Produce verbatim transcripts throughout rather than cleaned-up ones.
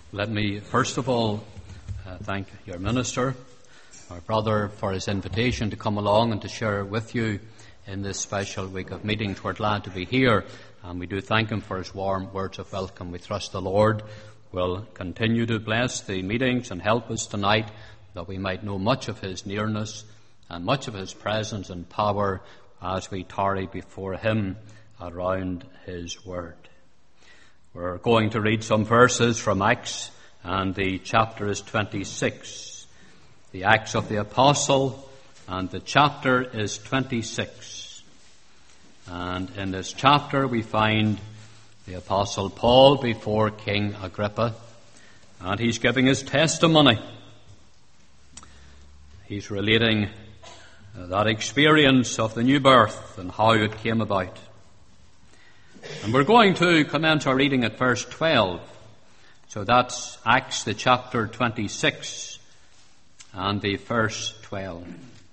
Let me first of all uh, thank your minister, our brother, for his invitation to come along and to share with you in this special week of meetings. We're glad to be here, and we do thank him for his warm words of welcome. We trust the Lord will continue to bless the meetings and help us tonight, that we might know much of his nearness and much of his presence and power as we tarry before him around his word. We're going to read some verses from Acts, and the chapter is twenty-six. The Acts of the Apostle, and the chapter is twenty-six. And in this chapter we find the Apostle Paul before King Agrippa, and he's giving his testimony. He's relating that experience of the new birth and how it came about. And we're going to commence our reading at verse twelve. So that's Acts, the chapter twenty-six, and the verse twelve.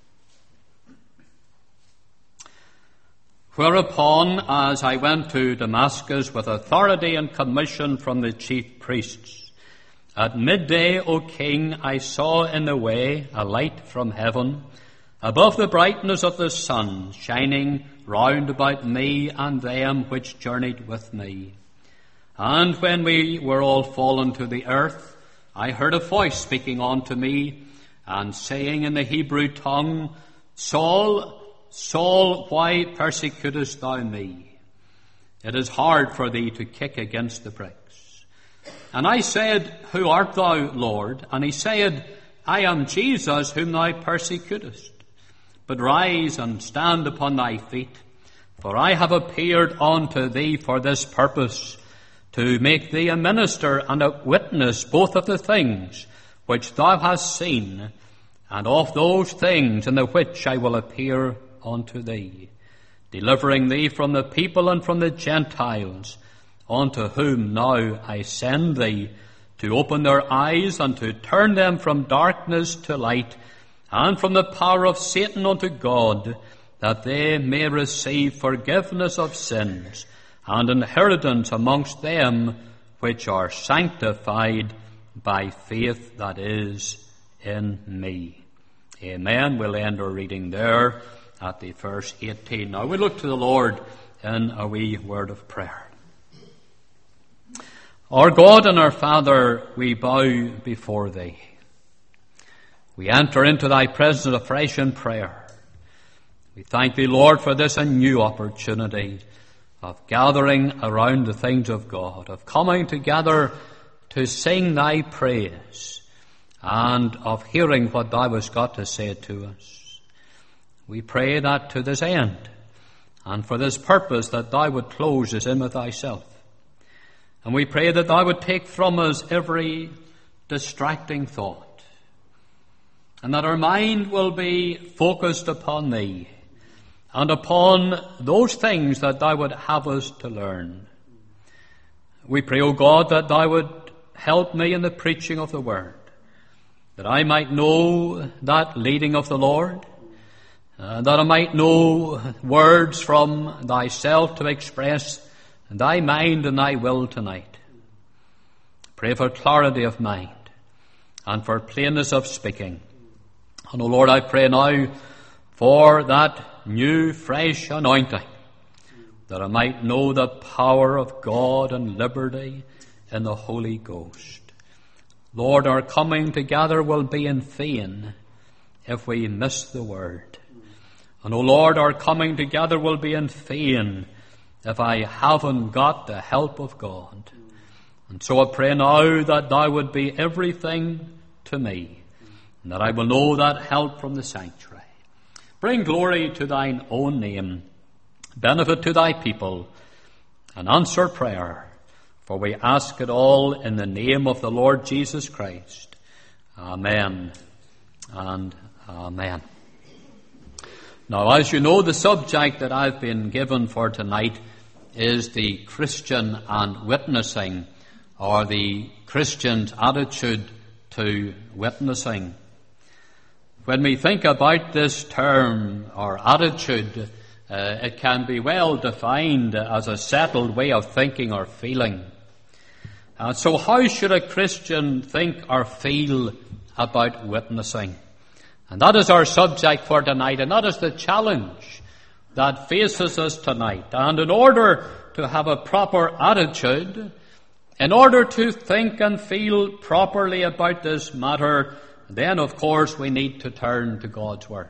Whereupon, as I went to Damascus with authority and commission from the chief priests, at midday, O king, I saw in the way a light from heaven, above the brightness of the sun, shining round about me and them which journeyed with me. And when we were all fallen to the earth, I heard a voice speaking unto me, and saying in the Hebrew tongue, Saul, Saul, why persecutest thou me? It is hard for thee to kick against the pricks. And I said, Who art thou, Lord? And he said, I am Jesus whom thou persecutest. But rise and stand upon thy feet, for I have appeared unto thee for this purpose, to make thee a minister and a witness both of the things which thou hast seen, and of those things in the which I will appear unto thee, delivering thee from the people and from the Gentiles, unto whom now I send thee, to open their eyes and to turn them from darkness to light, and from the power of Satan unto God, that they may receive forgiveness of sins, and inheritance amongst them which are sanctified by faith that is in me. Amen. We'll end our reading there at the verse eighteen. Now we look to the Lord in a wee word of prayer. Our God and our Father, we bow before thee. We enter into thy presence afresh in prayer. We thank thee, Lord, for this a new opportunity of gathering around the things of God, of coming together to sing thy praise, and of hearing what thou hast got to say to us. We pray that to this end, and for this purpose, that thou would close us in with thyself. And we pray that thou would take from us every distracting thought, and that our mind will be focused upon thee and upon those things that thou would have us to learn. We pray, O God, that thou would help me in the preaching of the word, that I might know that leading of the Lord, uh, that I might know words from thyself to express thy mind and thy will tonight. Pray for clarity of mind and for plainness of speaking. And, O Lord, I pray now for that new, fresh anointing, that I might know the power of God and liberty in the Holy Ghost. Lord, our coming together will be in vain if we miss the word. And, O Lord, our coming together will be in vain if I haven't got the help of God. And so I pray now that thou would be everything to me, and that I will know that help from the sanctuary. Bring glory to thine own name, benefit to thy people, and answer prayer. For we ask it all in the name of the Lord Jesus Christ. Amen and amen. Now, as you know, the subject that I've been given for tonight is the Christian and witnessing, or the Christian's attitude to witnessing. When we think about this term or attitude, uh, it can be well defined as a settled way of thinking or feeling. Uh, so how should a Christian think or feel about witnessing? And that is our subject for tonight, and that is the challenge that faces us tonight. And in order to have a proper attitude, in order to think and feel properly about this matter, then of course we need to turn to God's Word.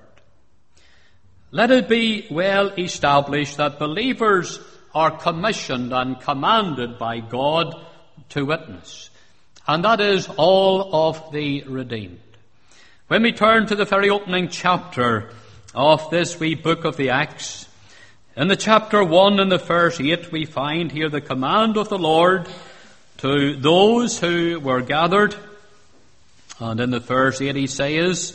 Let it be well established that believers are commissioned and commanded by God to witness, and that is all of the redeemed. When we turn to the very opening chapter of this wee book of the Acts, in the chapter one and the verse eight, we find here the command of the Lord to those who were gathered. And in the verse eight he says,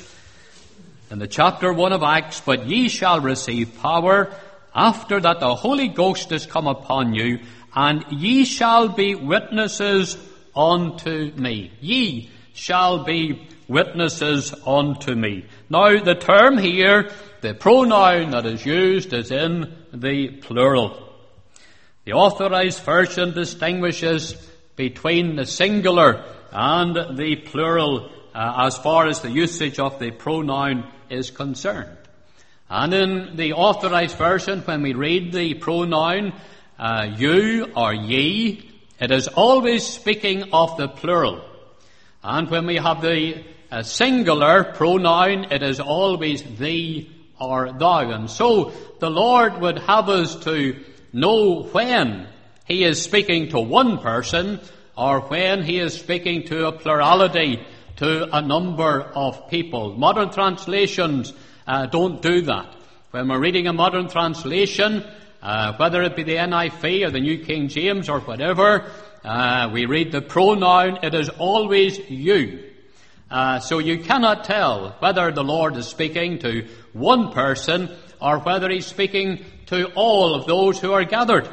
in the chapter one of Acts, "But ye shall receive power after that the Holy Ghost is come upon you, and ye shall be witnesses unto me." Ye shall be witnesses unto me. Now the term here, the pronoun that is used, is in the plural. The Authorized Version distinguishes between the singular and the plural uh, as far as the usage of the pronoun is concerned. And in the Authorized Version, when we read the pronoun uh, you or ye, it is always speaking of the plural. And when we have the uh, singular pronoun, it is always thee or thou. And so the Lord would have us to know when He is speaking to one person or when He is speaking to a plurality, to a number of people. Modern translations uh, don't do that. When we're reading a modern translation, uh, whether it be the N I V or the New King James or whatever, uh, we read the pronoun, it is always you. Uh, so you cannot tell whether the Lord is speaking to one person or whether He's speaking to all of those who are gathered.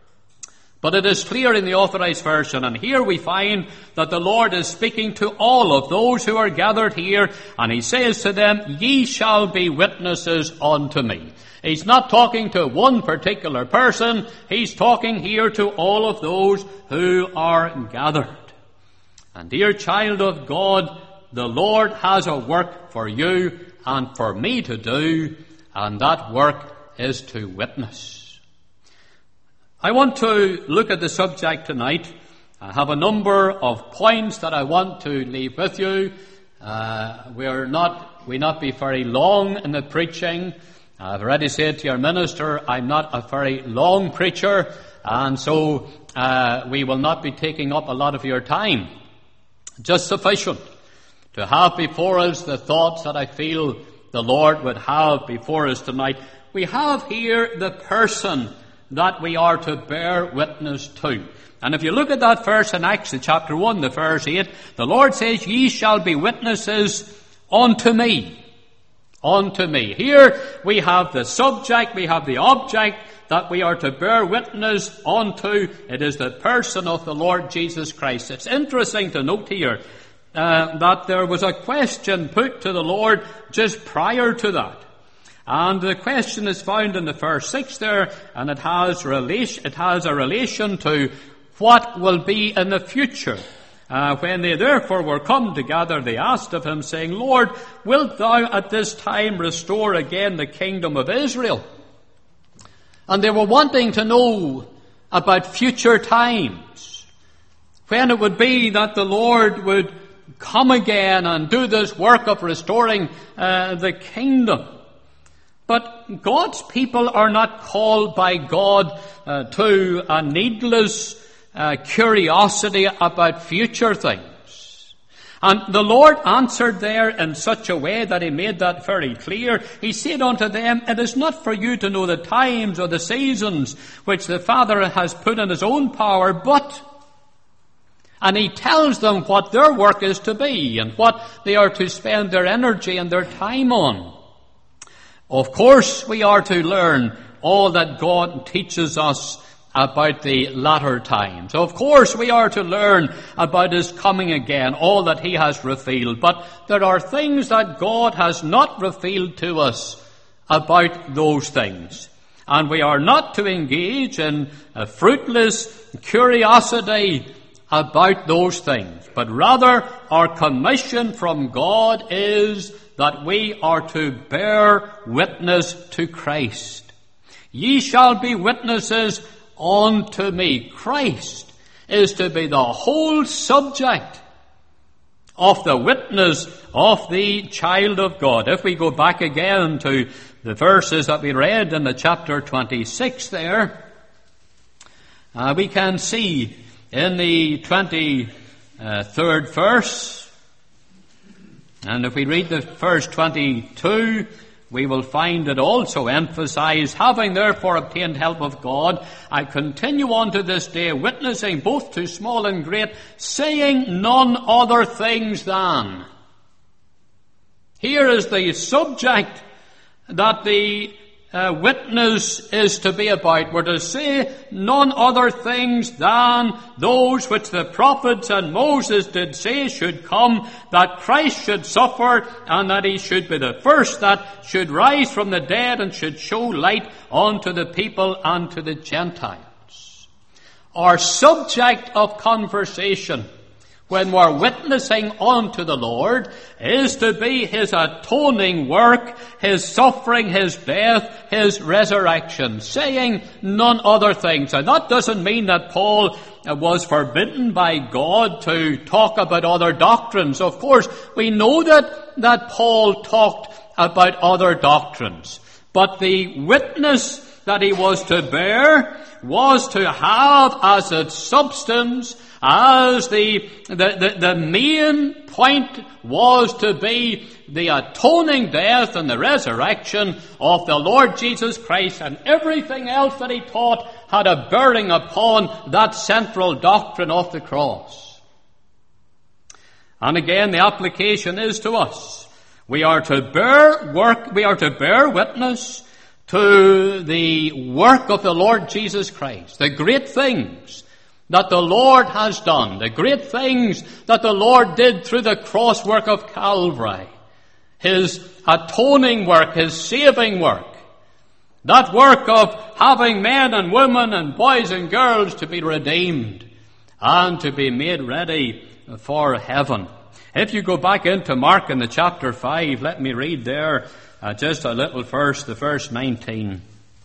But it is clear in the Authorized Version, and here we find that the Lord is speaking to all of those who are gathered here, and He says to them, "Ye shall be witnesses unto me." He's not talking to one particular person, He's talking here to all of those who are gathered. And dear child of God, the Lord has a work for you and for me to do, and that work is to witness. I want to look at the subject tonight. I have a number of points that I want to leave with you. Uh, we're not, we not be very long in the preaching. I've already said to your minister, I'm not a very long preacher, and so uh, we will not be taking up a lot of your time. Just sufficient to have before us the thoughts that I feel the Lord would have before us tonight. We have here the person that we are to bear witness to. And if you look at that verse in Acts, the chapter one, the verse eight, the Lord says, "Ye shall be witnesses unto me." Unto me. Here we have the subject, we have the object that we are to bear witness unto. It is the person of the Lord Jesus Christ. It's interesting to note here uh, that there was a question put to the Lord just prior to that. And the question is found in the verse six there, and it has relation, it has a relation to what will be in the future. Uh, when they therefore were come together, they asked of Him, saying, "Lord, wilt Thou at this time restore again the kingdom of Israel?" And they were wanting to know about future times, when it would be that the Lord would come again and do this work of restoring uh, the kingdom. But God's people are not called by God uh, to a needless uh, curiosity about future things. And the Lord answered there in such a way that He made that very clear. He said unto them, "It is not for you to know the times or the seasons which the Father has put in His own power, but..." And He tells them what their work is to be and what they are to spend their energy and their time on. Of course, we are to learn all that God teaches us about the latter times. Of course, we are to learn about His coming again, all that He has revealed. But there are things that God has not revealed to us about those things. And we are not to engage in a fruitless curiosity about those things, but rather our commission from God is that we are to bear witness to Christ. Ye shall be witnesses unto me. Christ is to be the whole subject of the witness of the child of God. If we go back again to the verses that we read in the chapter twenty-six there, uh, we can see in the twenty-third verse, and if we read the verse twenty-two, we will find it also emphasized, having therefore obtained help of God, I continue on to this day, witnessing both to small and great, saying none other things than. Here is the subject that the uh, witness is to be about. We're to say none other things than those which the prophets and Moses did say should come, that Christ should suffer, and that he should be the first that should rise from the dead, and should show light unto the people and to the Gentiles. Our subject of conversation when we're witnessing unto the Lord is to be his atoning work, his suffering, his death, his resurrection, saying none other things. And that doesn't mean that Paul was forbidden by God to talk about other doctrines. Of course, we know that, that Paul talked about other doctrines. But the witness that he was to bear was to have as its substance, as the, the, the, the main point was to be the atoning death and the resurrection of the Lord Jesus Christ, and everything else that he taught had a bearing upon that central doctrine of the cross. And again, the application is to us. We are to bear work, we are to bear witness to the work of the Lord Jesus Christ, the great things that the Lord has done, the great things that the Lord did through the cross work of Calvary, his atoning work, his saving work, that work of having men and women and boys and girls to be redeemed and to be made ready for heaven. If you go back into Mark in the chapter five, let me read there uh, just a little verse, the verse nineteen.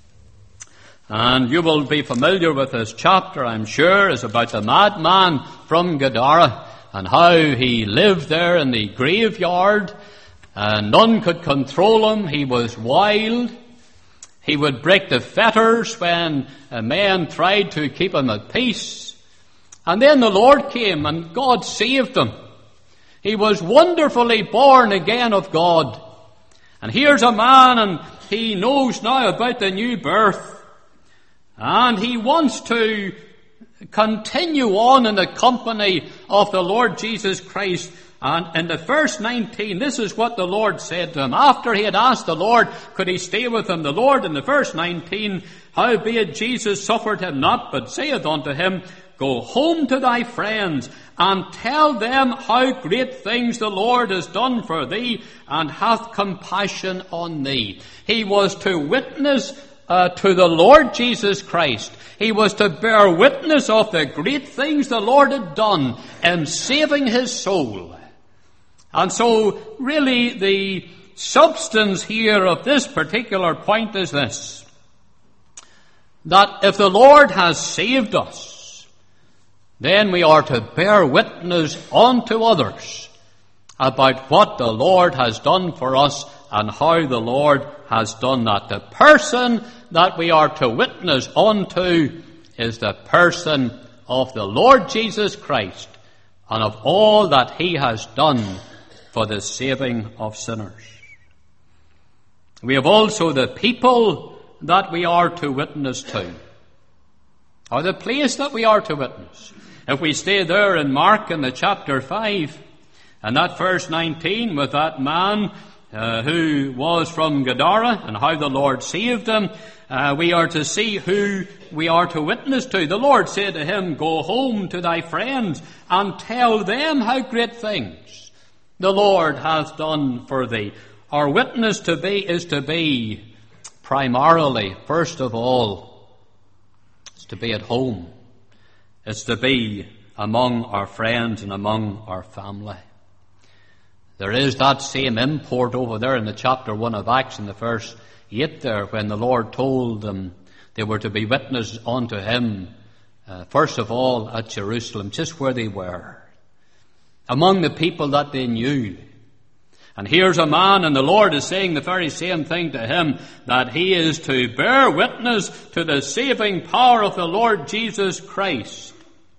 And you will be familiar with this chapter, I'm sure. It's about the madman from Gadara and how he lived there in the graveyard. And none could control him. He was wild. He would break the fetters when a man tried to keep him at peace. And then the Lord came and God saved him. He was wonderfully born again of God. And here's a man, and he knows now about the new birth. And he wants to continue on in the company of the Lord Jesus Christ. And in the verse nineteen, this is what the Lord said to him. After he had asked the Lord, could he stay with him? The Lord, in the verse nineteen, howbeit Jesus suffered him not, but saith unto him, go home to thy friends, and tell them how great things the Lord has done for thee, and hath compassion on thee. He was to witness Uh, to the Lord Jesus Christ. He was to bear witness of the great things the Lord had done in saving his soul. And so, really, the substance here of this particular point is this: that if the Lord has saved us, then we are to bear witness unto others about what the Lord has done for us and how the Lord has done that. The person that we are to witness unto is the person of the Lord Jesus Christ and of all that he has done for the saving of sinners. We have also the people that we are to witness to, or the place that we are to witness. If we stay there in Mark in the chapter five, and that verse nineteen with that man Uh, who was from Gadara and how the Lord saved him, uh, we are to see who we are to witness to. The Lord said to him, go home to thy friends and tell them how great things the Lord hath done for thee. Our witness to be is to be primarily, first of all, it's to be at home. It's to be among our friends and among our family. There is that same import over there in the chapter one of Acts in the verse eight there, when the Lord told them they were to be witnesses unto him, uh, first of all at Jerusalem, just where they were, among the people that they knew. And here's a man, and the Lord is saying the very same thing to him, that he is to bear witness to the saving power of the Lord Jesus Christ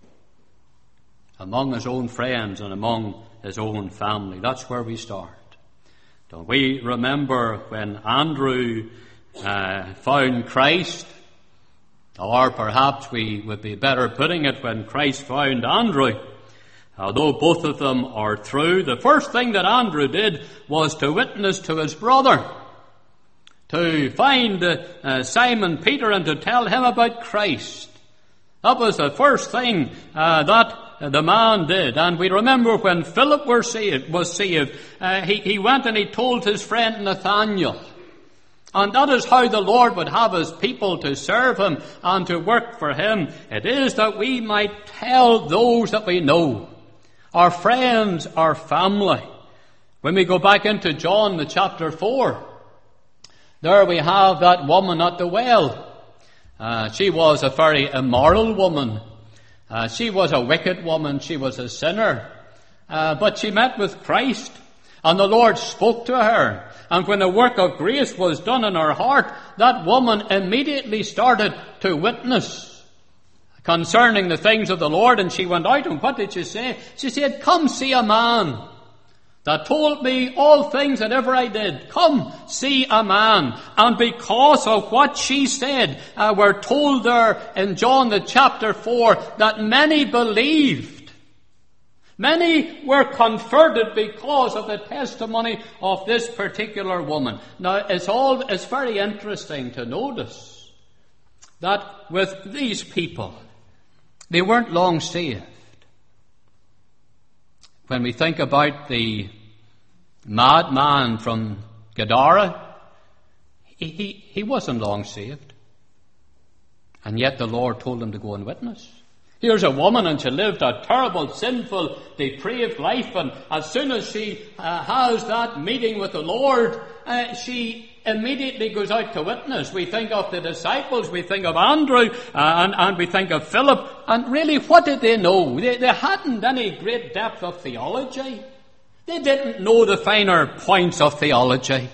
among his own friends and among his own family. That's where we start. Don't we remember when Andrew uh, found Christ? Or perhaps we would be better putting it, when Christ found Andrew. Although both of them are true, the first thing that Andrew did was to witness to his brother, to find uh, Simon Peter and to tell him about Christ. That was the first thing uh, that the man did. And we remember when Philip were saved, was saved, uh, he, he went and he told his friend Nathanael. And that is how the Lord would have his people to serve him and to work for him. It is that we might tell those that we know, our friends, our family. When we go back into John, the chapter four, there we have that woman at the well. Uh, she was a very immoral woman. Uh, she was a wicked woman. She was a sinner. Uh, but she met with Christ, and the Lord spoke to her. And when the work of grace was done in her heart, that woman immediately started to witness concerning the things of the Lord. And she went out, and what did she say? She said, "Come see a man that told me all things that ever I did. Come see a man." And because of what she said, uh, we're told there in John the chapter four that many believed. Many were converted because of the testimony of this particular woman. Now, it's all, it's very interesting to notice that with these people, they weren't long saved. When we think about the madman from Gadara, he, he, he wasn't long saved. And yet the Lord told him to go and witness. Here's a woman, and she lived a terrible, sinful, depraved life, and as soon as she uh, has that meeting with the Lord, uh, she immediately goes out to witness. We think of the disciples, we think of Andrew, uh, and, and we think of Philip, and really, what did they know? They, they hadn't any great depth of theology. They didn't know the finer points of theology.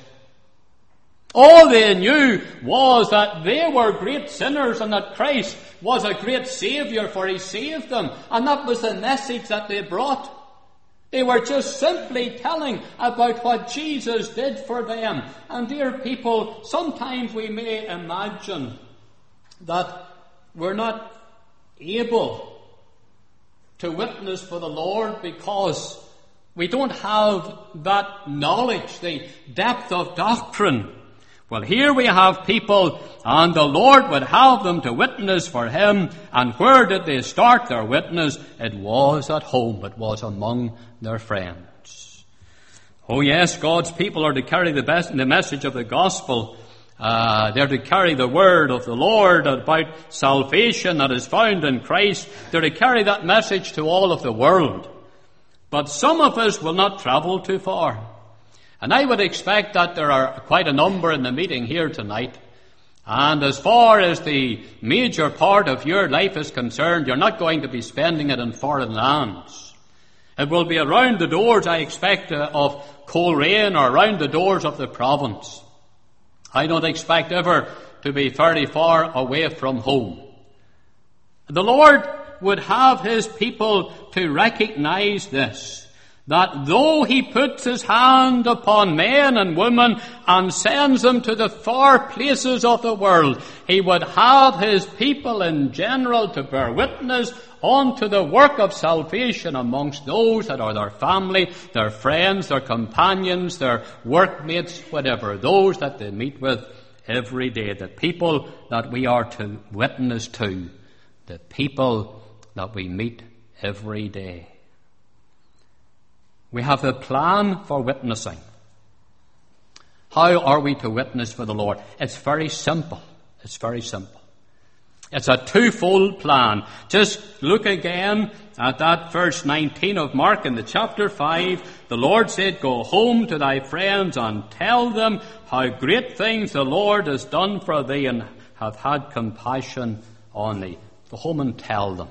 All they knew was that they were great sinners and that Christ was a great Saviour, for he saved them. And that was the message that they brought. They were just simply telling about what Jesus did for them. And dear people, sometimes we may imagine that we're not able to witness for the Lord because we don't have that knowledge, the depth of doctrine. Well, here we have people, and the Lord would have them to witness for him. And where did they start their witness? It was at home. It was among their friends. Oh yes, God's people are to carry the, best, the message of the gospel. Uh, they're to carry the word of the Lord about salvation that is found in Christ. They're to carry that message to all of the world. But some of us will not travel too far. And I would expect that there are quite a number in the meeting here tonight. And as far as the major part of your life is concerned, you're not going to be spending it in foreign lands. It will be around the doors, I expect, uh, of Coleraine or around the doors of the province. I don't expect ever to be very far away from home. The Lord would have his people to recognize this, that though he puts his hand upon men and women and sends them to the far places of the world, he would have his people in general to bear witness unto the work of salvation amongst those that are their family, their friends, their companions, their workmates, whatever, those that they meet with every day, the people that we are to witness to, the people that we meet every day. We have a plan for witnessing. How are we to witness for the Lord? It's very simple. It's very simple. It's a twofold plan. Just look again at that verse nineteen of Mark in the chapter five. The Lord said, "Go home to thy friends and tell them how great things the Lord has done for thee and hath had compassion on thee." Go home and tell them.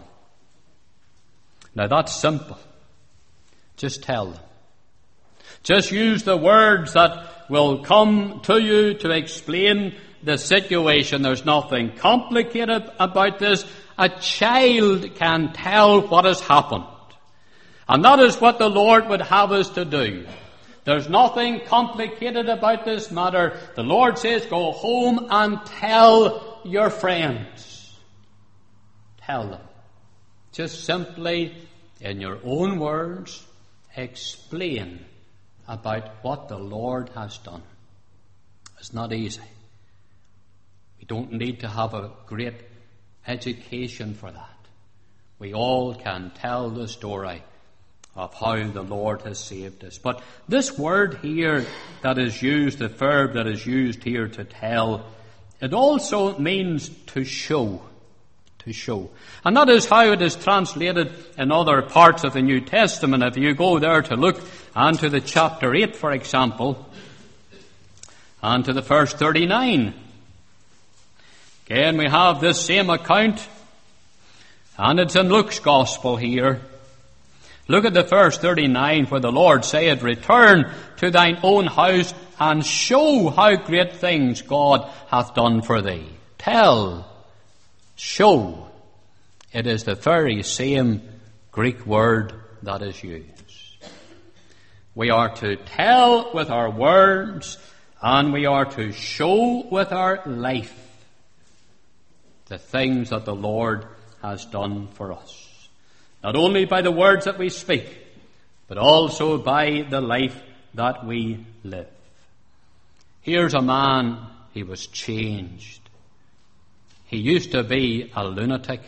Now that's simple. Just tell them. Just use the words that will come to you to explain the situation. There's nothing complicated about this. A child can tell what has happened. And that is what the Lord would have us to do. There's nothing complicated about this matter. The Lord says, go home and tell your friends. Tell them. Just simply, in your own words, explain about what the Lord has done. It's not easy. We don't need to have a great education for that. We all can tell the story of how the Lord has saved us. But this word here that is used, the verb that is used here to tell, it also means to show. To show. And that is how it is translated in other parts of the New Testament. If you go there to look and to the chapter eight, for example, and to the verse thirty-nine, again we have this same account, and it's in Luke's Gospel here. Look at the verse thirty-nine, where the Lord saith, "Return to thine own house and show how great things God hath done for thee." Tell, show. It is the very same Greek word that is used. We are to tell with our words, and we are to show with our life the things that the Lord has done for us. Not only by the words that we speak, but also by the life that we live. Here's a man, he was changed. He used to be a lunatic.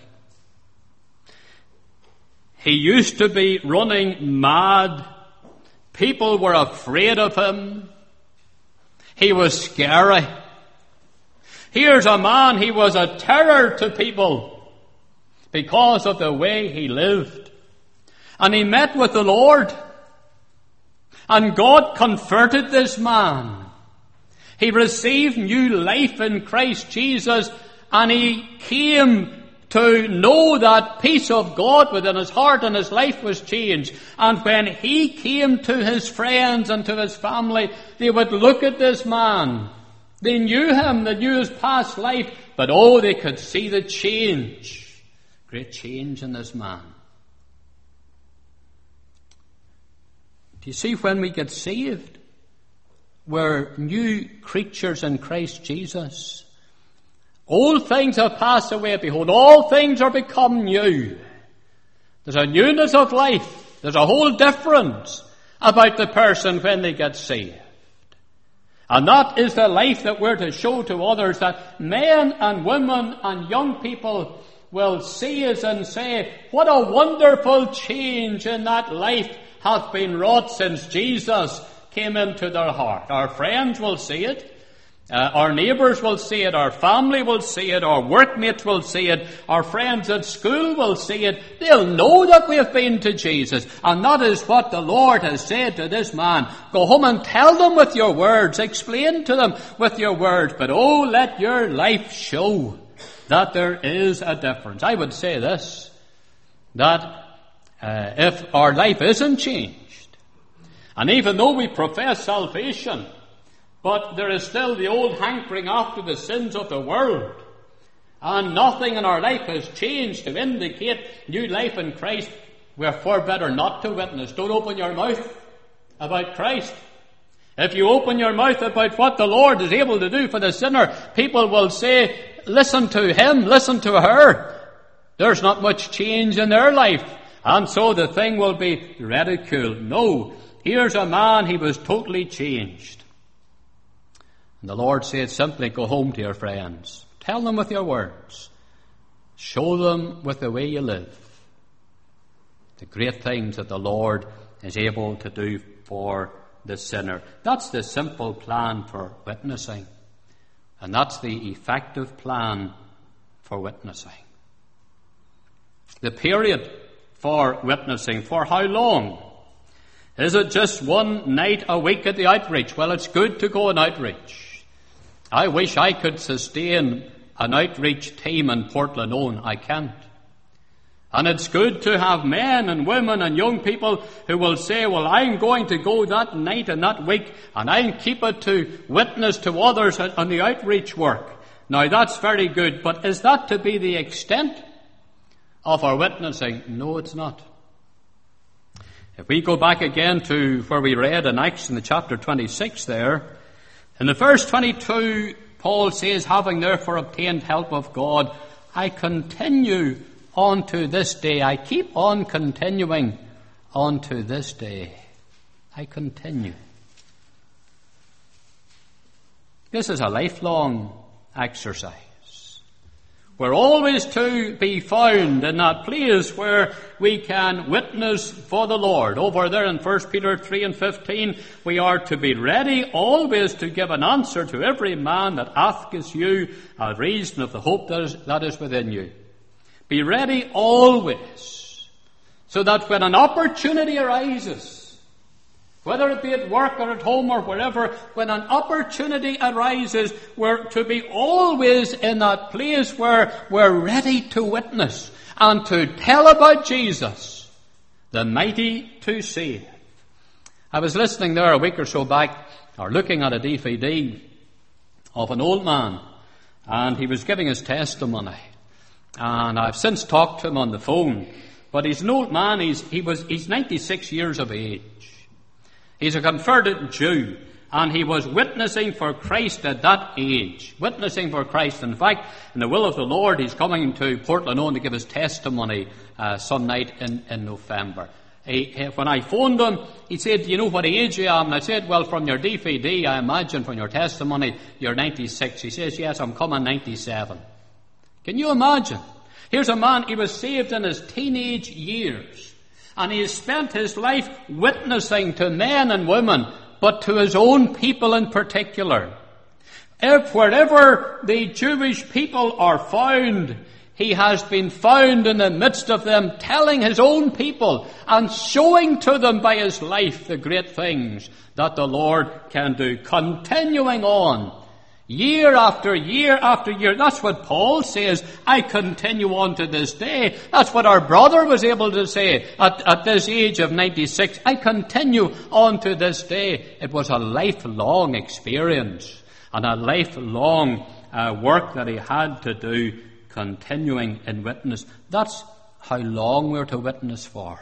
He used to be running mad. People were afraid of him. He was scary. Here's a man, he was a terror to people because of the way he lived. And he met with the Lord. And God converted this man. He received new life in Christ Jesus, and he came to know that peace of God within his heart, and his life was changed. And when he came to his friends and to his family, they would look at this man. They knew him, they knew his past life, but oh, they could see the change. Great change in this man. Do you see, when we get saved, we're new creatures in Christ Jesus. Old things have passed away. Behold, all things are become new. There's a newness of life. There's a whole difference about the person when they get saved. And that is the life that we're to show to others, that men and women and young people will see us and say, what a wonderful change in that life hath been wrought since Jesus came into their heart. Our friends will see it. Uh, our neighbours will see it. Our family will see it. Our workmates will see it. Our friends at school will see it. They'll know that we have been to Jesus. And that is what the Lord has said to this man. Go home and tell them with your words. Explain to them with your words. But oh, let your life show that there is a difference. I would say this, that uh, if our life isn't changed, and even though we profess salvation, but there is still the old hankering after the sins of the world, and nothing in our life has changed to indicate new life in Christ, we're far better not to witness. Don't open your mouth about Christ. If you open your mouth about what the Lord is able to do for the sinner, people will say, listen to him, listen to her. There's not much change in their life, and so the thing will be ridiculed. No, here's a man, he was totally changed. And the Lord said simply, go home to your friends. Tell them with your words. Show them with the way you live the great things that the Lord is able to do for the sinner. That's the simple plan for witnessing. And that's the effective plan for witnessing. The period for witnessing, for how long? Is it just one night a week at the outreach? Well, it's good to go on outreach. I wish I could sustain an outreach team in Portland alone. I can't. And it's good to have men and women and young people who will say, well, I'm going to go that night and that week, and I'll keep it to witness to others on the outreach work. Now, that's very good, but is that to be the extent of our witnessing? No, it's not. If we go back again to where we read in Acts in the chapter twenty-six there, in the verse twenty-two, Paul says, having therefore obtained help of God, I continue on to this day. I keep on continuing on to this day. I continue. This is a lifelong exercise. We're always to be found in that place where we can witness for the Lord. Over there in First Peter three and fifteen, we are to be ready always to give an answer to every man that asketh you a reason of the hope that is, that is within you. Be ready always, so that when an opportunity arises, whether it be at work or at home or wherever, when an opportunity arises, we're to be always in that place where we're ready to witness and to tell about Jesus, the mighty to save. I was listening there a week or so back, or looking at a D V D of an old man, and he was giving his testimony. And I've since talked to him on the phone, but he's an old man. He's, he was, he's ninety-six years of age. He's a converted Jew, and he was witnessing for Christ at that age. Witnessing for Christ. In fact, in the will of the Lord, he's coming to Portland on to give his testimony uh, some night in, in November. He, when I phoned him, he said, do you know what age I am? And I said, well, from your D V D, I imagine, from your testimony, you're ninety-six. He says, yes, I'm coming ninety-seven. Can you imagine? Here's a man, he was saved in his teenage years. And he has spent his life witnessing to men and women, but to his own people in particular. If wherever the Jewish people are found, he has been found in the midst of them, telling his own people and showing to them by his life the great things that the Lord can do. Continuing on, year after year after year. That's what Paul says. I continue on to this day. That's what our brother was able to say at, at this age of ninety-six. I continue on to this day. It was a lifelong experience and a lifelong uh, work that he had to do, continuing in witness. That's how long we're to witness for.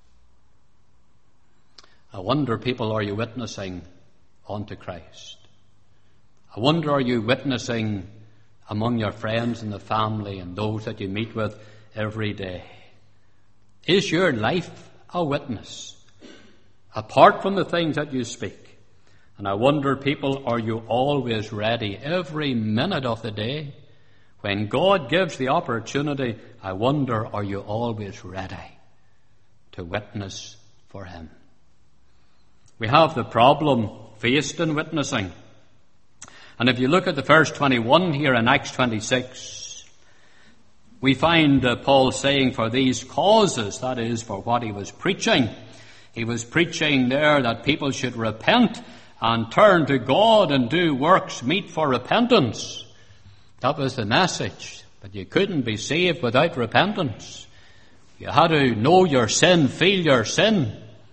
I wonder, people, are you witnessing unto Christ? I wonder, are you witnessing among your friends and the family and those that you meet with every day? Is your life a witness, apart from the things that you speak? And I wonder, people, are you always ready every minute of the day? When God gives the opportunity, I wonder, are you always ready to witness for Him? We have the problem faced in witnessing. And if you look at the verse twenty-one here in Acts twenty-six, we find uh, Paul saying, for these causes, that is, for what he was preaching. He was preaching there that people should repent and turn to God and do works meet for repentance. That was the message. But you couldn't be saved without repentance. You had to know your sin, feel your sin.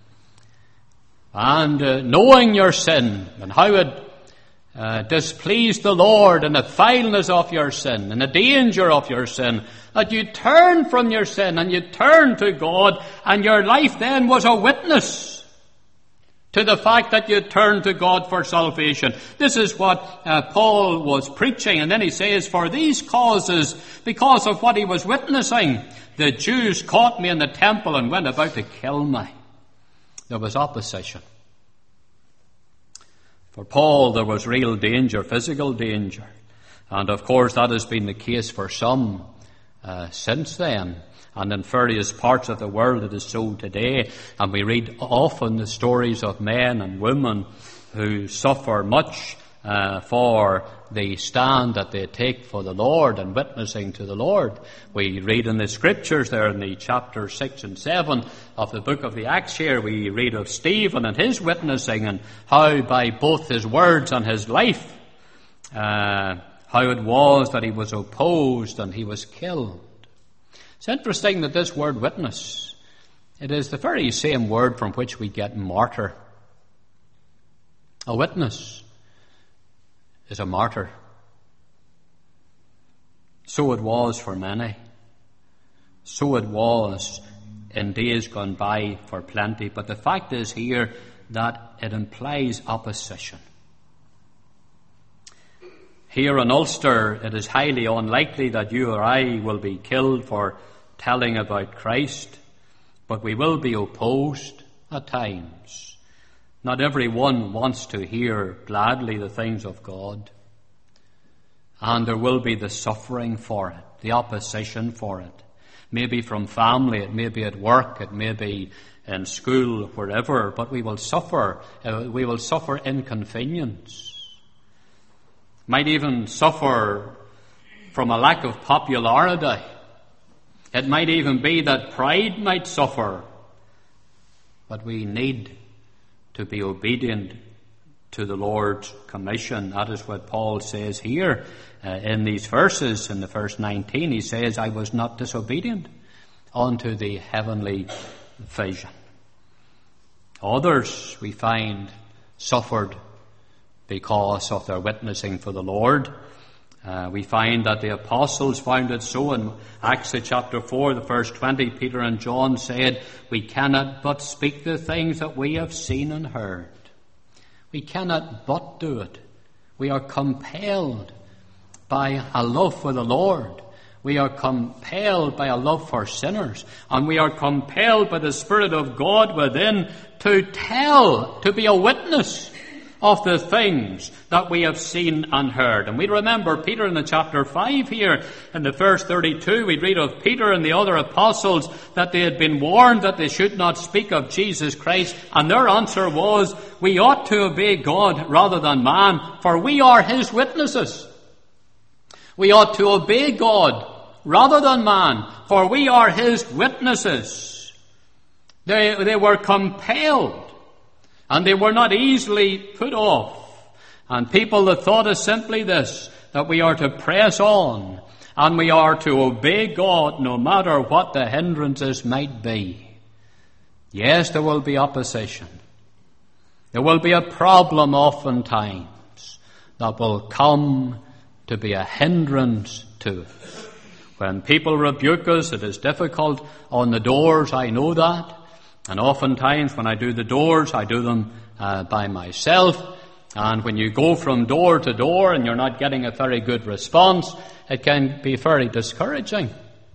And uh, knowing your sin and how it uh, displeased the Lord and the vileness of your sin and the danger of your sin, that you turn from your sin and you turn to God, and your life then was a witness to the fact that you turned to God for salvation. This is what uh, Paul was preaching. And then he says, for these causes, because of what he was witnessing, the Jews caught me in the temple and went about to kill me. There was opposition. For Paul, there was real danger, physical danger. And of course, that has been the case for some uh, since then. And in various parts of the world it is so today. And we read often the stories of men and women who suffer much uh, for the stand that they take for the Lord and witnessing to the Lord. We read in the scriptures there in the chapter six and seven of the book of the Acts here, we read of Stephen and his witnessing, and how by both his words and his life, uh, how it was that he was opposed and he was killed. It's interesting that this word witness, it is the very same word from which we get martyr. A witness is a martyr. So it was for many. So it was in days gone by for plenty. But the fact is here that it implies opposition. Here in Ulster, it is highly unlikely that you or I will be killed for telling about Christ, but we will be opposed at times. Not everyone wants to hear gladly the things of God, and there will be the suffering for it, the opposition for it. Maybe from family, it may be at work, it may be in school, wherever, but we will suffer. Uh, we will suffer inconvenience. Might even suffer from a lack of popularity. It might even be that pride might suffer. But we need to be obedient to the Lord's commission. That is what Paul says here uh, in these verses. In the verse nineteen, he says, I was not disobedient unto the heavenly vision. Others, we find, suffered because of their witnessing for the Lord. Uh, we find that the apostles found it so. In Acts chapter four, the verse twenty, Peter and John said, we cannot but speak the things that we have seen and heard. We cannot but do it. We are compelled by a love for the Lord. We are compelled by a love for sinners. And we are compelled by the Spirit of God within to tell, to be a witness of the things that we have seen and heard. And we remember Peter in the chapter five here, in the verse thirty-two, we read of Peter and the other apostles that they had been warned that they should not speak of Jesus Christ. And their answer was, we ought to obey God rather than man, for we are his witnesses. We ought to obey God rather than man, for we are his witnesses. They, they were compelled. And they were not easily put off. And people that thought is simply this, that we are to press on and we are to obey God no matter what the hindrances might be. Yes, there will be opposition. There will be a problem oftentimes that will come to be a hindrance to it. When people rebuke us, it is difficult on the doors, I know that. And oftentimes when I do the doors, I do them uh, by myself. And when you go from door to door and you're not getting a very good response, it can be very discouraging.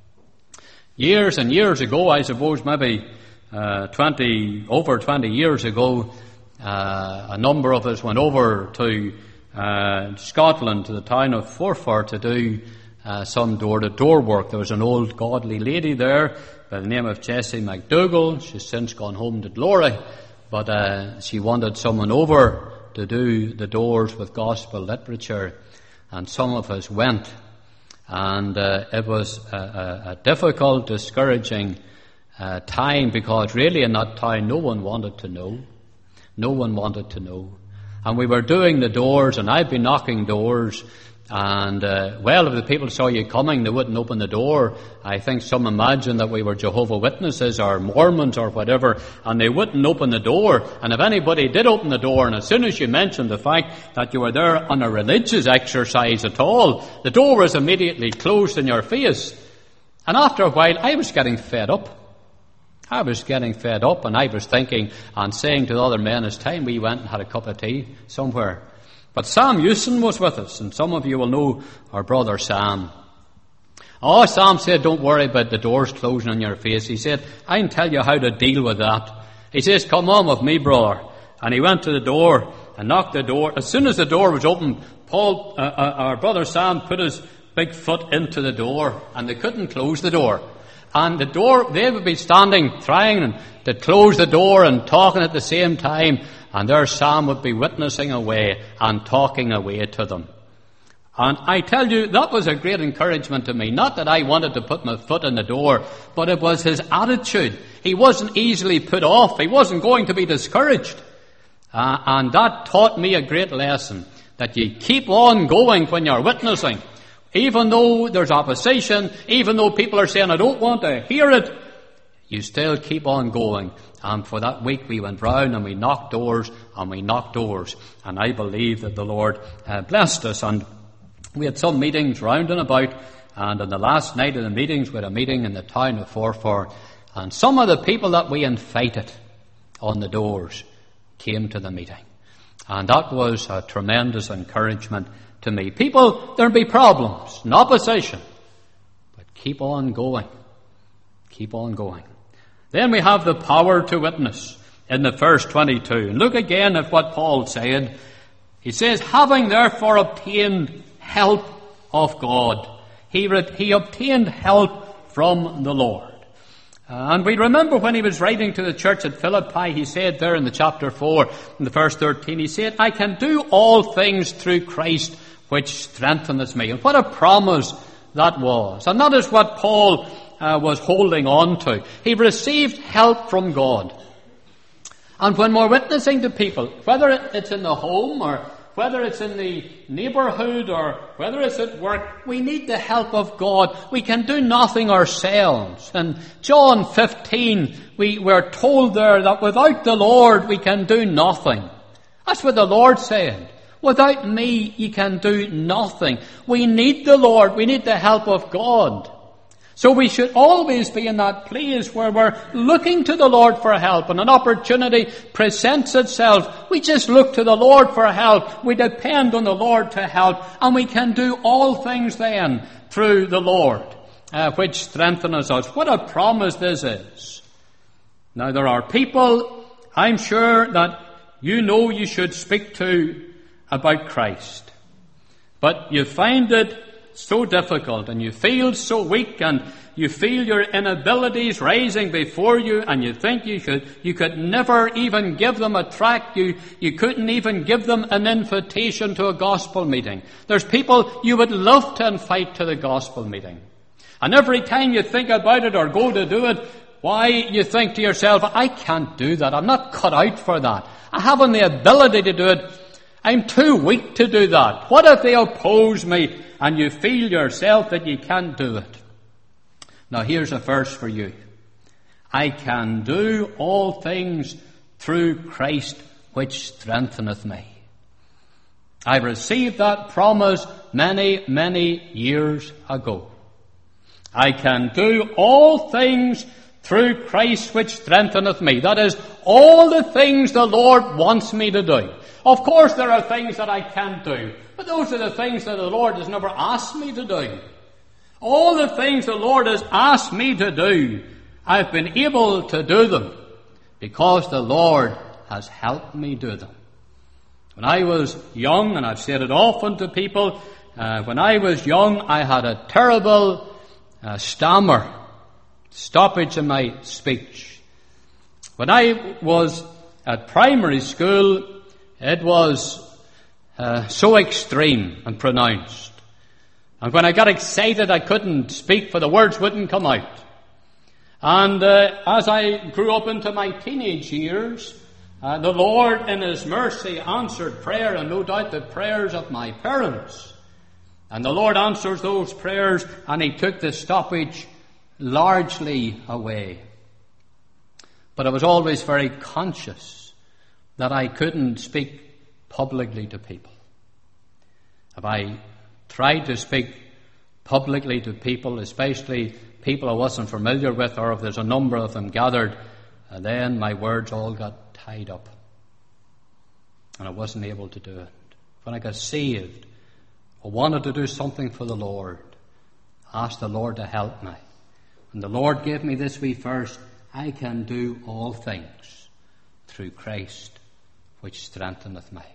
Years and years ago, I suppose maybe uh, twenty, over twenty years ago, uh, a number of us went over to uh, Scotland, to the town of Forfar, to do uh, some door-to-door work. There was an old godly lady there by the name of Jessie McDougall. She's since gone home to glory, but uh, she wanted someone over to do the doors with gospel literature, and some of us went, and uh, it was a, a, a difficult, discouraging uh, time, because really in that town no one wanted to know. No one wanted to know. And we were doing the doors, and I'd be knocking doors, and, uh, well, if the people saw you coming, they wouldn't open the door. I think some imagined that we were Jehovah Witnesses or Mormons or whatever, and they wouldn't open the door. And if anybody did open the door, and as soon as you mentioned the fact that you were there on a religious exercise at all, the door was immediately closed in your face. And after a while, I was getting fed up. I was getting fed up, and I was thinking and saying to the other men, it's time we went and had a cup of tea somewhere. But Sam Houston was with us, and some of you will know our brother Sam. Oh, Sam said, don't worry about the doors closing on your face. He said, I can tell you how to deal with that. He says, come on with me, brother. And he went to the door and knocked the door. As soon as the door was open, Paul, uh, uh, our brother Sam, put his big foot into the door, and they couldn't close the door. And the door, they would be standing, trying to close the door and talking at the same time. and there Sam would be witnessing away and talking away to them. And I tell you, that was a great encouragement to me. Not that I wanted to put my foot in the door, but it was his attitude. He wasn't easily put off. He wasn't going to be discouraged. Uh, and that taught me a great lesson, that you keep on going when you're witnessing. Even though there's opposition, even though people are saying, I don't want to hear it, you still keep on going. And for that week we went round and we knocked doors and we knocked doors. And I believe that the Lord uh, blessed us. And we had some meetings round and about. And on the last night of the meetings, we had a meeting in the town of Forfar. And some of the people that we invited on the doors came to the meeting. And that was a tremendous encouragement to me. People, there'll be problems and opposition. But keep on going. Keep on going. Then we have the power to witness in the verse twenty-two. And look again at what Paul said. He says, having therefore obtained help of God. He, re- he obtained help from the Lord. Uh, and we remember when he was writing to the church at Philippi, he said there in the chapter four, in the verse thirteen, he said, I can do all things through Christ which strengtheneth me. And what a promise that was. And that is what Paul Uh, was holding on to. He received help from God. And when we're witnessing to people, whether it's in the home or whether it's in the neighbourhood or whether it's at work, we need the help of God. We can do nothing ourselves. In John fifteen, we were told there that without the Lord we can do nothing. That's what the Lord said. Without me you can do nothing. We need the Lord. We need the help of God. So we should always be in that place where we're looking to the Lord for help, and an opportunity presents itself. We just look to the Lord for help. We depend on the Lord to help, and we can do all things then through the Lord, uh, which strengthens us. What a promise this is. Now there are people, I'm sure, that you know you should speak to about Christ, but you find it so difficult, and you feel so weak, and you feel your inabilities rising before you, and you think you should, you could never even give them a tract. You, you couldn't even give them an invitation to a gospel meeting. There's people you would love to invite to the gospel meeting. And every time you think about it or go to do it, why, you think to yourself, I can't do that. I'm not cut out for that. I haven't the ability to do it. I'm too weak to do that. What if they oppose me? And you feel yourself that you can't do it. Now here's a verse for you. I can do all things through Christ which strengtheneth me. I received that promise many, many years ago. I can do all things through Christ which strengtheneth me. That is, all the things the Lord wants me to do. Of course there are things that I can't do, but those are the things that the Lord has never asked me to do. All the things the Lord has asked me to do, I've been able to do them because the Lord has helped me do them. When I was young, and I've said it often to people, uh, when I was young I had a terrible uh, stammer, stoppage in my speech. When I was at primary school, it was uh, so extreme and pronounced. And when I got excited, I couldn't speak, for the words wouldn't come out. And uh, as I grew up into my teenage years, uh, the Lord in His mercy answered prayer, and no doubt the prayers of my parents. And the Lord answers those prayers, and He took the stoppage largely away. But I was always very conscious that I couldn't speak publicly to people. If I tried to speak publicly to people, especially people I wasn't familiar with, or if there's a number of them gathered, and then my words all got tied up. And I wasn't able to do it. When I got saved, I wanted to do something for the Lord. I asked the Lord to help me. And the Lord gave me this wee verse, I can do all things through Christ which strengtheneth me.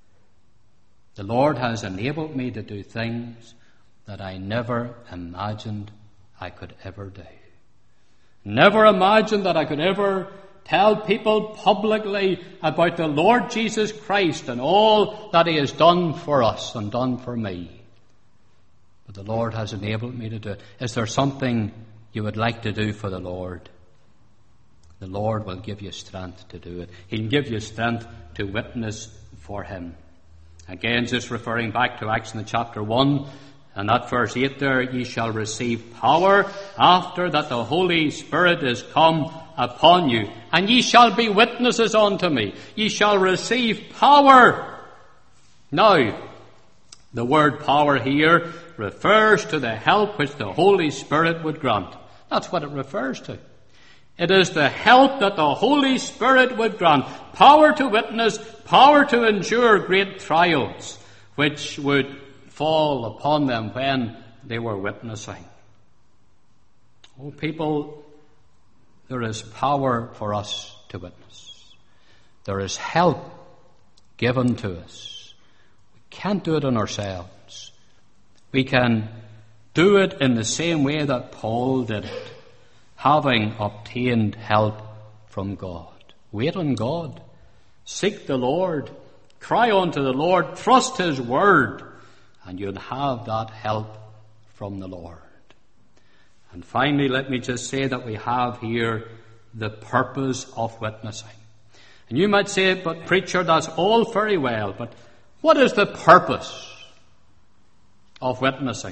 The Lord has enabled me to do things that I never imagined I could ever do. Never imagined that I could ever Tell people publicly about the Lord Jesus Christ and all that he has done for us and done for me. But the Lord has enabled me to do it. Is there something you would like to do for the Lord? The Lord will give you strength to do it. He'll give you strength to witness for him. Again, just referring back to Acts in the chapter one, and at verse eight there, ye shall receive power after that the Holy Spirit is come upon you, and ye shall be witnesses unto me. Ye shall receive power. Now, the word power here refers to the help which the Holy Spirit would grant. That's what it refers to. It is the help that the Holy Spirit would grant. Power to witness, power to endure great trials, which would fall upon them when they were witnessing. Oh, people, there is power for us to witness. There is help given to us. We can't do it on ourselves. We can do it in the same way that Paul did it, having obtained help from God. Wait on God. Seek the Lord. Cry unto the Lord. Trust his word. And you'll have that help from the Lord. And finally, let me just say that we have here the purpose of witnessing. And you might say, but preacher, that's all very well, but what is the purpose of witnessing?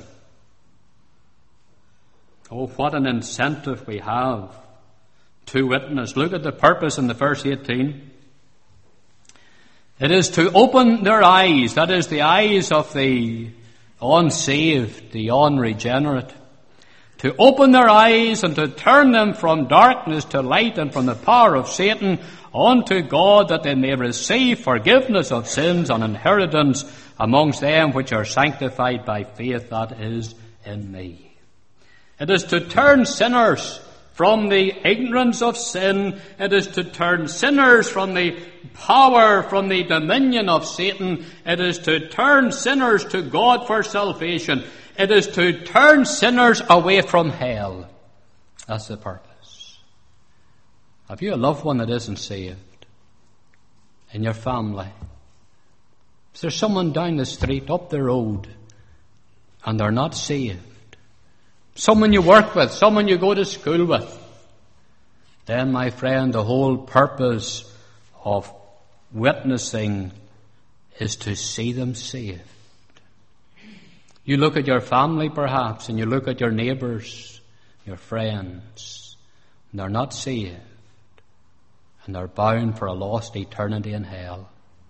Oh, what an incentive we have to witness. Look at the purpose in the verse eighteen. It is to open their eyes, that is the eyes of the unsaved, the unregenerate, to open their eyes and to turn them from darkness to light and from the power of Satan unto God, that they may receive forgiveness of sins and inheritance amongst them which are sanctified by faith that is in me. It is to turn sinners from the ignorance of sin. It is to turn sinners from the power, from the dominion of Satan. It is to turn sinners to God for salvation. It is to turn sinners away from hell. That's the purpose. Have you a loved one that isn't saved in your family? Is there someone down the street, up the road, and they're not saved? Someone you work with, someone you go to school with. Then, my friend, the whole purpose of witnessing is to see them saved. You look at your family, perhaps, and you look at your neighbours, your friends, and they're not saved, and they're bound for a lost eternity in hell.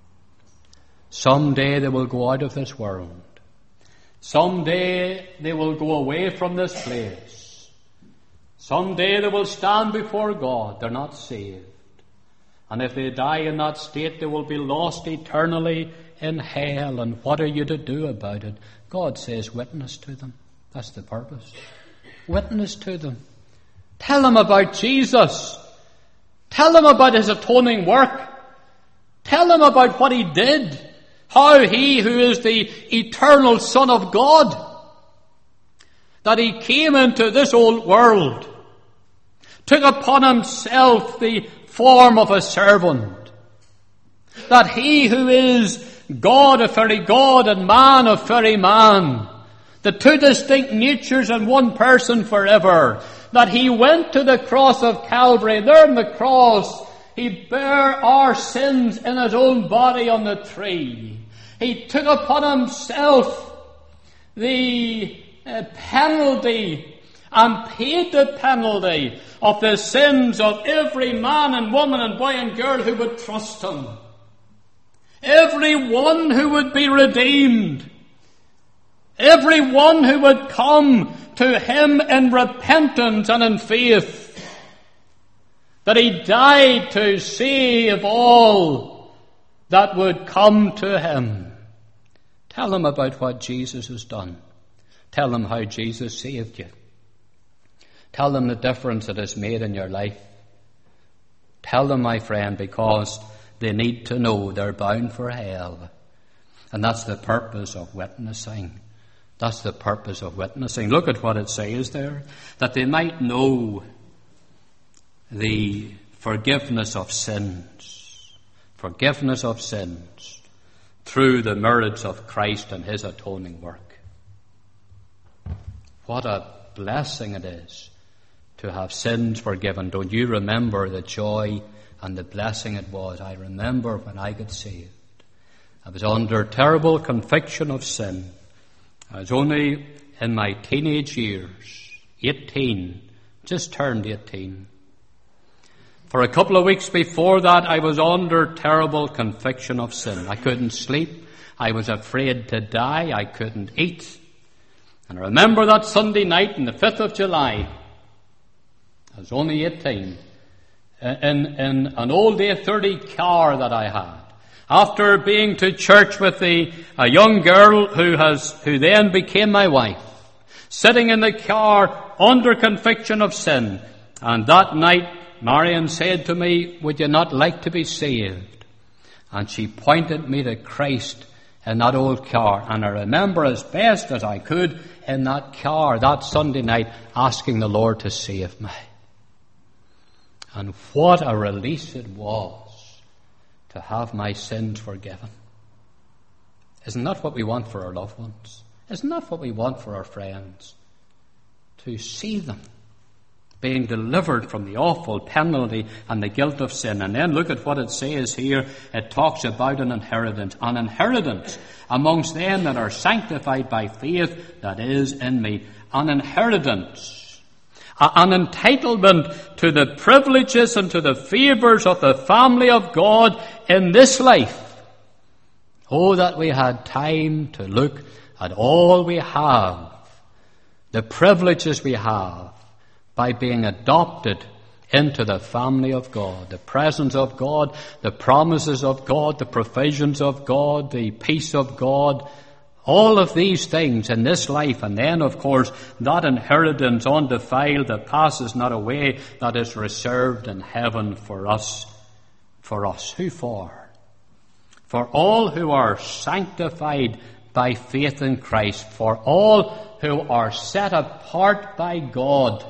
Someday they will go out of this world. Someday they will go away from this place. Someday they will stand before God. They're not saved. And if they die in that state, they will be lost eternally in hell. And what are you to do about it? God says, witness to them. That's the purpose. Witness to them. Tell them about Jesus. Tell them about his atoning work. Tell them about what he did. How he, who is the eternal Son of God, that he came into this old world, took upon himself the form of a servant, that he who is God of very God and man of very man, the two distinct natures in one person forever, that he went to the cross of Calvary. There on the cross, he bare our sins in his own body on the tree. He took upon himself the uh, penalty and paid the penalty of the sins of every man and woman and boy and girl who would trust him. Every one who would be redeemed. Every one who would come to him in repentance and in faith. That he died to save all that would come to him. Tell them about what Jesus has done. Tell them how Jesus saved you. Tell them the difference it has made in your life. Tell them, my friend, because they need to know they're bound for hell. And that's the purpose of witnessing. That's the purpose of witnessing. Look at what it says there. That they might know the forgiveness of sins. Forgiveness of sins through the merits of Christ and his atoning work. What a blessing it is to have sins forgiven. Don't you remember the joy and the blessing it was? I remember when I got saved. I was under terrible conviction of sin. I was only in my teenage years, eighteen, just turned eighteen. For a couple of weeks before that, I was under terrible conviction of sin. I couldn't sleep. I was afraid to die. I couldn't eat. And I remember that Sunday night on the fifth of July, I was only eighteen, in, in an old A thirty car that I had. After being to church with the, a young girl who has, who then became my wife, sitting in the car under conviction of sin. And that night, Marion said to me, would you not like to be saved? And she pointed me to Christ in that old car. And I remember as best as I could in that car that Sunday night asking the Lord to save me. And what a release it was to have my sins forgiven. Isn't that what we want for our loved ones? Isn't that what we want for our friends? To see them being delivered from the awful penalty and the guilt of sin. And then look at what it says here. It talks about an inheritance. An inheritance amongst them that are sanctified by faith that is in me. An inheritance. An entitlement to the privileges and to the favours of the family of God in this life. Oh, that we had time to look at all we have, the privileges we have by being adopted into the family of God, the presence of God, the promises of God, the provisions of God, the peace of God, all of these things in this life. And then, of course, that inheritance undefiled that passes not away, that is reserved in heaven for us. For us. Who for? For all who are sanctified by faith in Christ. For all who are set apart by God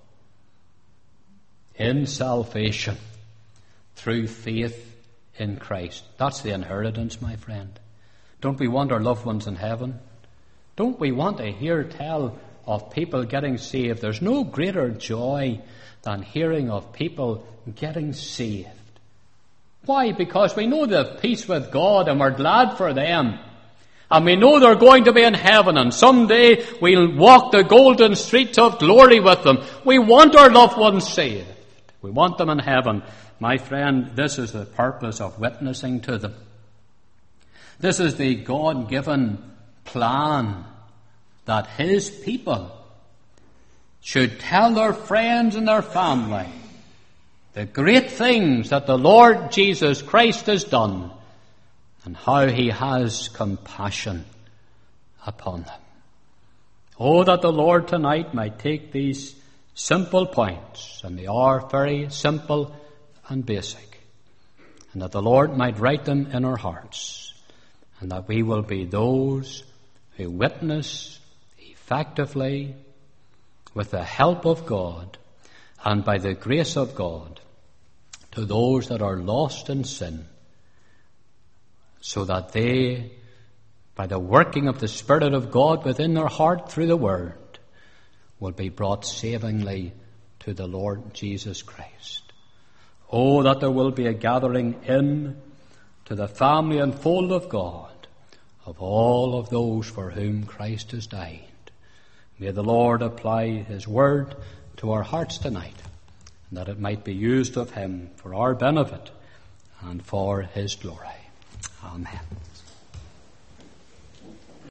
in salvation through faith in Christ. That's the inheritance, my friend. Don't we want our loved ones in heaven? Don't we want to hear tell of people getting saved? There's no greater joy than hearing of people getting saved. Why? Because we know they have peace with God and we're glad for them. And we know they're going to be in heaven and someday we'll walk the golden streets of glory with them. We want our loved ones saved. We want them in heaven. My friend, this is the purpose of witnessing to them. This is the God-given plan that his people should tell their friends and their family the great things that the Lord Jesus Christ has done and how he has compassion upon them. Oh, that the Lord tonight might take these simple points, and they are very simple and basic, and that the Lord might write them in our hearts, and that we will be those who witness effectively with the help of God and by the grace of God to those that are lost in sin, so that they, by the working of the Spirit of God within their heart through the Word, will be brought savingly to the Lord Jesus Christ. Oh, that there will be a gathering in to the family and fold of God of all of those for whom Christ has died. May the Lord apply his word to our hearts tonight, and that it might be used of him for our benefit and for his glory. Amen.